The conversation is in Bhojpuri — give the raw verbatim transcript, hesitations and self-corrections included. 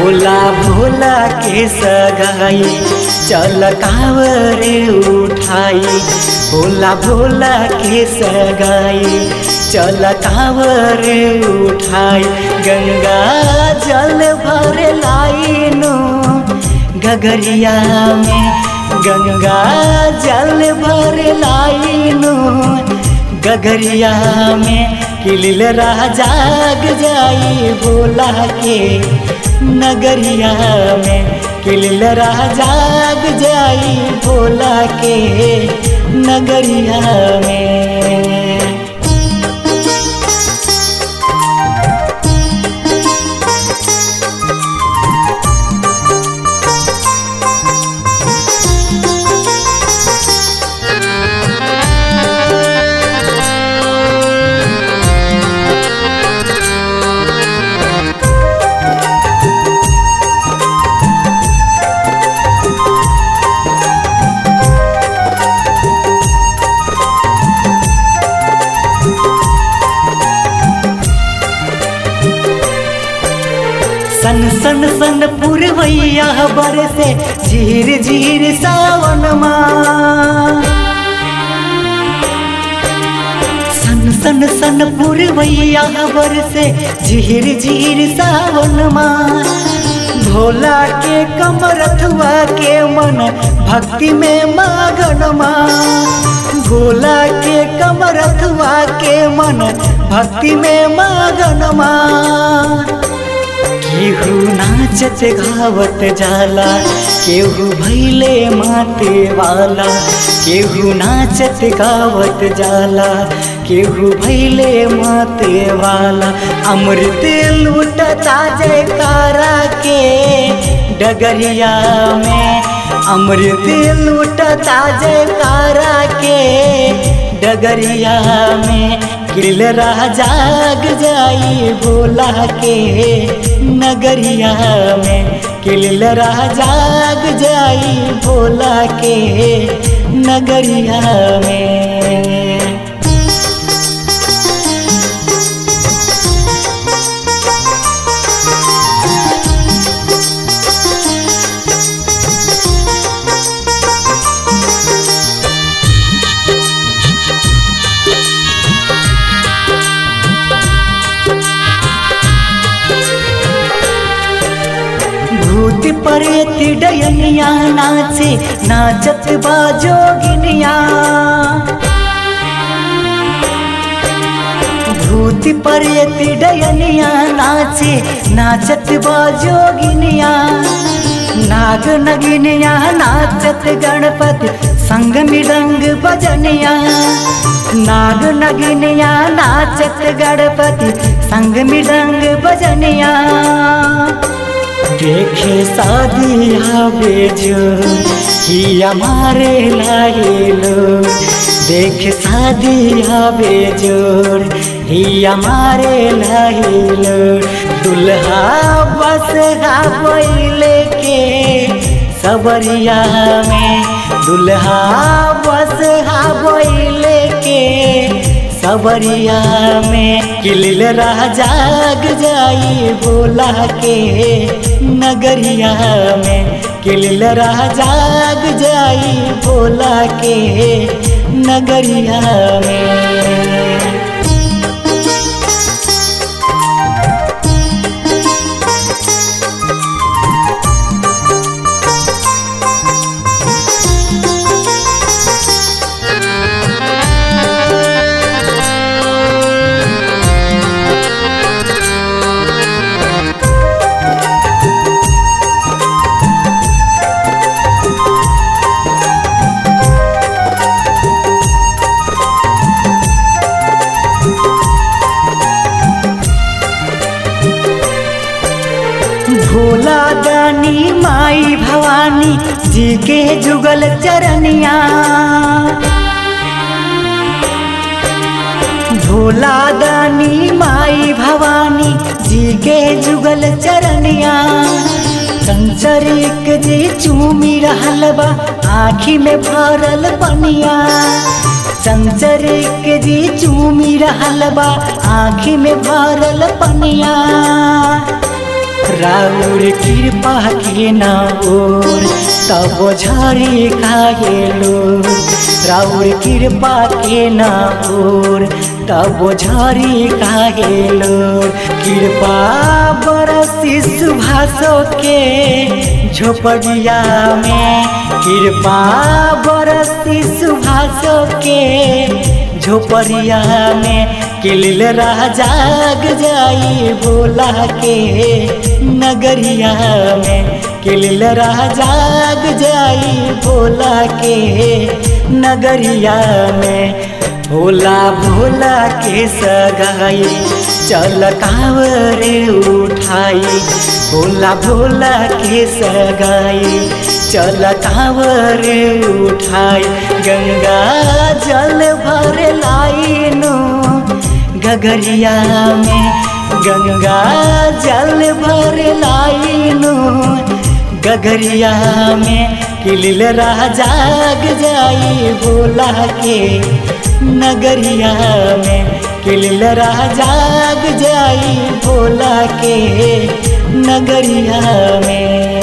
भोला भोला के सगाई चल कांवरे उठाई। भोला भोला के सगाई चल कांवरे उठाई। गंगा जल भर लाइनो गगरिया में, गंगा जल भर लाइनो गगरिया में। किलिल जाग जाई भोला के नगरिया में, किलिल जाग जाई भोला के नगरिया में। सन सन सन पुरवैया बरसे झीर झीर सावन माँ। सन सन सन पुरवैया बरसे झीर झीर सावन माँ। भोला के कमरथुआ के मन भक्ति में मगन माँ। भोला के कमरथुआ के मन भक्ति में मगन माँ। केहू नाचत गावत जाला, केहू भैले माते वाला। केहू नाचत गावत जाला, केहू भैले माते वाला। अमृत लूटता जयकारा के डगरिया में, अमृत लूटता जयकारा के डगरिया में। किलिल जाग जाई भोला के नगरिया में, किलिल जाग जाई भोला के नगरिया में। भूत प्रेत डयनिया नाचे नाचत बा जोगिनिया। भूत प्रेत डयनिया नाचे नाचत बा जोगिनिया। नाग नगिनिया नाचत गणपति संग मृदंग बजनिया। नाग नगिनिया नाचत गणपति संग मृदंग बजनिया। देखे शादिया बेजो ही हमारे लाइलो। देख शादिया बेजोर ही हमारे लाइलो। दुल्हा बस बैले के सबरिया में, दुल्हा बस बैले के सबरिया में। किलिल जाग जाई भोला के नगरिया में, किलिल जाग जाई भोला के नगरिया में। भोला दानी माई भवानी जी के जुगल चरनिया। भोला दानी माई भवानी जी के जुगल चरनिया। संचरिक जी चूमी रहल बा आँखी में भरल पनिया। संचरिक जी चूमी रहल बा आँखी में भरल पनिया। राउर कृपा के नाउर तब झरी काहे लोर। राउर कृपा के नाउर तब झरी काहे लोर। कृपा बरसी सुभाषो के झोपड़िया में। कृपा बरसी सुभाषो के झोपड़िया में। किलिल रह जाग जाई भोला के नगरिया में। किलिल रह जाग जाई भोला के नगरिया में। भोला भोला के सगाई चल कांवरे उठाई। भोला भोला के सगाई चल कांवरे उठाई। गंगा जल भर लाइनो गगरिया में। गंगा जल भर लाइनो गगरिया में। किलिल रह जाग जाई भोला के नगरिया में। किलिल रह जाग जाई भोला के नगरिया में।